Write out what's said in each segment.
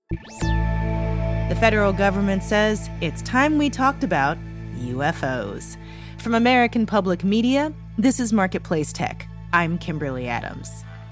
The federal government says it's time we talked about UFOs. From American Public Media, this is Marketplace Tech. I'm Kimberly Adams.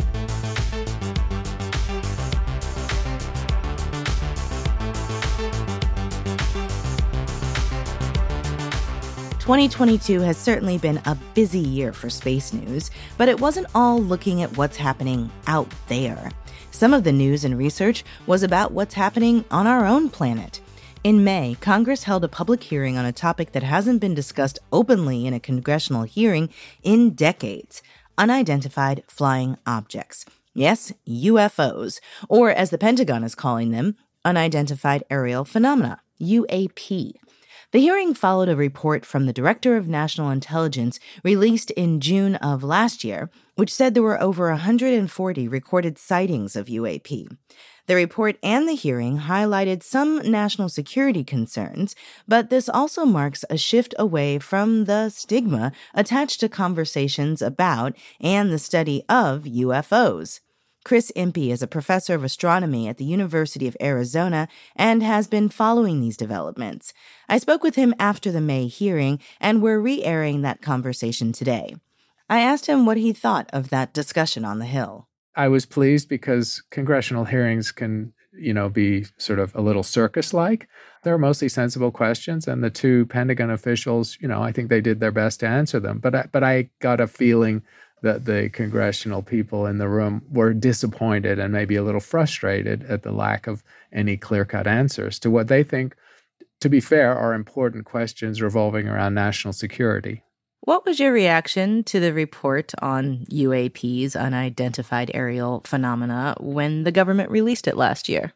"2022 has certainly been a busy year for space news, but it wasn't all looking at what's happening out there. Some of the news and research was about what's happening on our own planet. In May, Congress held a public hearing on a topic that hasn't been discussed openly in a congressional hearing in decades: unidentified flying objects. Yes, UFOs, or as the Pentagon is calling them, unidentified aerial phenomena, UAP. The hearing followed a report from the Director of National Intelligence released in June of last year, which said there were over 140 recorded sightings of UAP. The report and the hearing highlighted some national security concerns, but this also marks a shift away from the stigma attached to conversations about and the study of UFOs. Chris Impey is a professor of astronomy at the University of Arizona and has been following these developments. I spoke with him after the May hearing, and we're re-airing that conversation today. I asked him what he thought of that discussion on the Hill. I was pleased because congressional hearings can, be sort of a little circus-like. They're mostly sensible questions, and the two Pentagon officials, I think they did their best to answer them. But I got a feeling that the congressional people in the room were disappointed and maybe a little frustrated at the lack of any clear-cut answers to what they think, to be fair, are important questions revolving around national security. What was your reaction to the report on UAPs, unidentified aerial phenomena, when the government released it last year?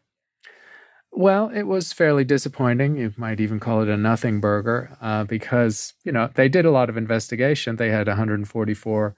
Well, it was fairly disappointing. You might even call it a nothing burger because, they did a lot of investigation. They had 144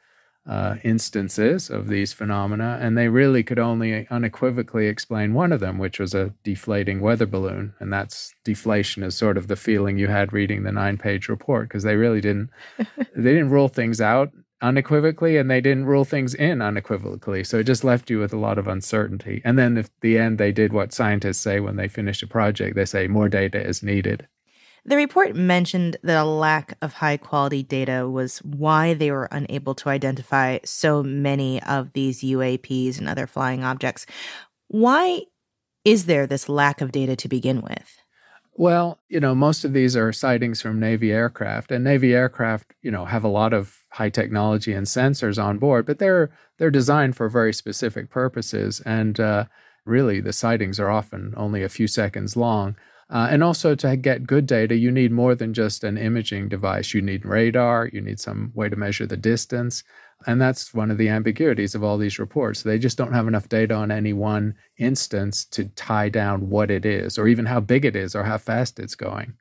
instances of these phenomena, and they really could only unequivocally explain one of them, which was a deflating weather balloon. And that's deflation is sort of the feeling you had reading the 9-page report, because they really didn't rule things out unequivocally, and they didn't rule things in unequivocally. So it just left you with a lot of uncertainty. And then at the end, they did what scientists say when they finish a project. They say more data is needed. The report mentioned that a lack of high-quality data was why they were unable to identify so many of these UAPs and other flying objects. Why is there this lack of data to begin with? Well, most of these are sightings from Navy aircraft, and Navy aircraft, have a lot of high technology and sensors on board, but they're designed for very specific purposes, and really the sightings are often only a few seconds long. And also to get good data, you need more than just an imaging device. You need radar, you need some way to measure the distance. And that's one of the ambiguities of all these reports. They just don't have enough data on any one instance to tie down what it is, or even how big it is, or how fast it's going.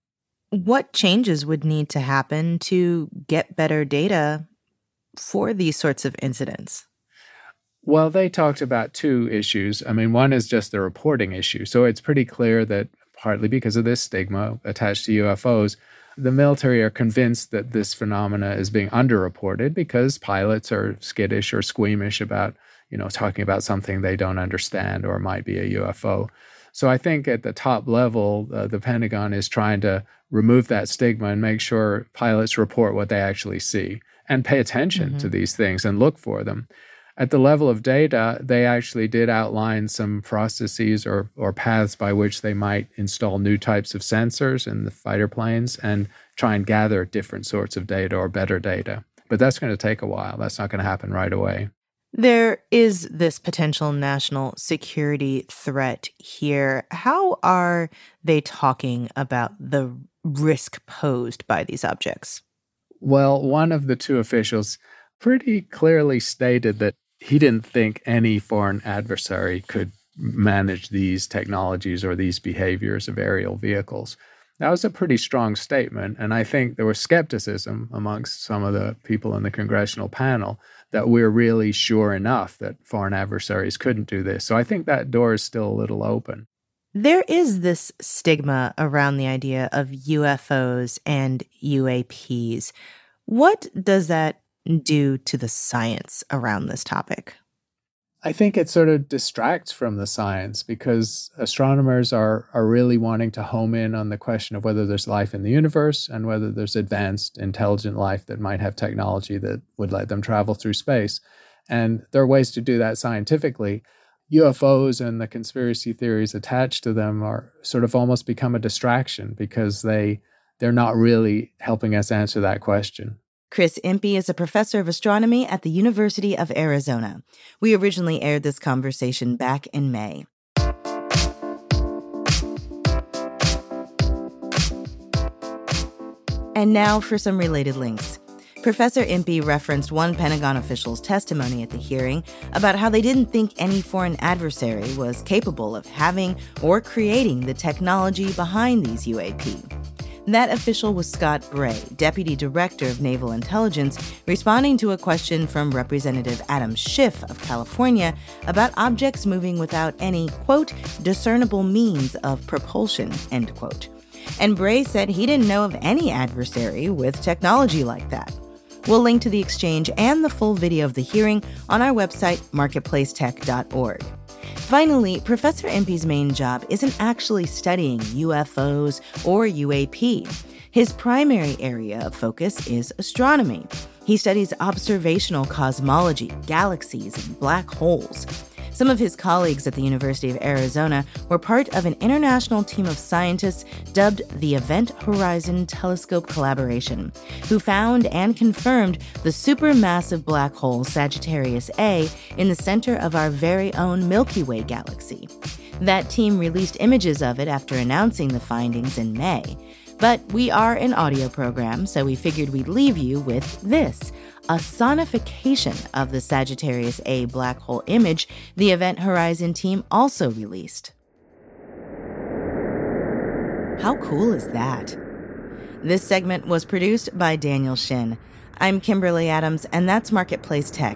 What changes would need to happen to get better data for these sorts of incidents? Well, they talked about two issues. One is just the reporting issue. So it's pretty clear that partly because of this stigma attached to UFOs, the military are convinced that this phenomena is being underreported because pilots are skittish or squeamish about, talking about something they don't understand or might be a UFO. So I think at the top level, the Pentagon is trying to remove that stigma and make sure pilots report what they actually see and pay attention to these things and look for them. At the level of data, they actually did outline some processes or paths by which they might install new types of sensors in the fighter planes and try and gather different sorts of data or better data. But that's going to take a while. That's not going to happen right away. There is this potential national security threat here. How are they talking about the risk posed by these objects? Well, one of the two officials pretty clearly stated that he didn't think any foreign adversary could manage these technologies or these behaviors of aerial vehicles. That was a pretty strong statement, and I think there was skepticism amongst some of the people in the congressional panel that we're really sure enough that foreign adversaries couldn't do this. So I think that door is still a little open. There is this stigma around the idea of UFOs and UAPs. What does that do to the science around this topic? I think it sort of distracts from the science because astronomers are really wanting to home in on the question of whether there's life in the universe and whether there's advanced, intelligent life that might have technology that would let them travel through space. And there are ways to do that scientifically. UFOs and the conspiracy theories attached to them are sort of almost become a distraction because they're not really helping us answer that question. Chris Impey is a professor of astronomy at the University of Arizona. We originally aired this conversation back in May. And now for some related links. Professor Impey referenced one Pentagon official's testimony at the hearing about how they didn't think any foreign adversary was capable of having or creating the technology behind these UAP. That official was Scott Bray, Deputy Director of Naval Intelligence, responding to a question from Representative Adam Schiff of California about objects moving without any, quote, discernible means of propulsion, end quote. And Bray said he didn't know of any adversary with technology like that. We'll link to the exchange and the full video of the hearing on our website, marketplacetech.org. Finally, Professor Impey's main job isn't actually studying UFOs or UAP. His primary area of focus is astronomy. He studies observational cosmology, galaxies, and black holes. Some of his colleagues at the University of Arizona were part of an international team of scientists dubbed the Event Horizon Telescope Collaboration, who found and confirmed the supermassive black hole Sagittarius A in the center of our very own Milky Way galaxy. That team released images of it after announcing the findings in May. But we are an audio program, so we figured we'd leave you with this, a sonification of the Sagittarius A black hole image the Event Horizon team also released. How cool is that? This segment was produced by Daniel Shin. I'm Kimberly Adams, and that's Marketplace Tech.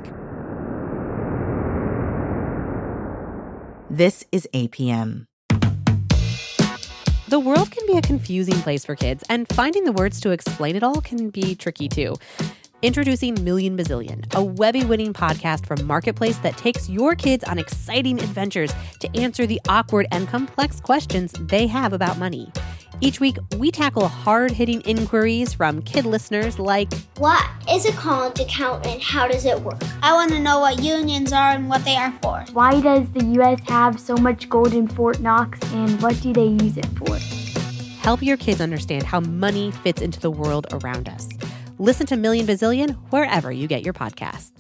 This is APM. The world can be a confusing place for kids, and finding the words to explain it all can be tricky too. Introducing Million Bazillion, a Webby-winning podcast from Marketplace that takes your kids on exciting adventures to answer the awkward and complex questions they have about money. Each week, we tackle hard-hitting inquiries from kid listeners like, what is a college account and how does it work? I want to know what unions are and what they are for. Why does the U.S. have so much gold in Fort Knox and what do they use it for? Help your kids understand how money fits into the world around us. Listen to Million Bazillion wherever you get your podcasts.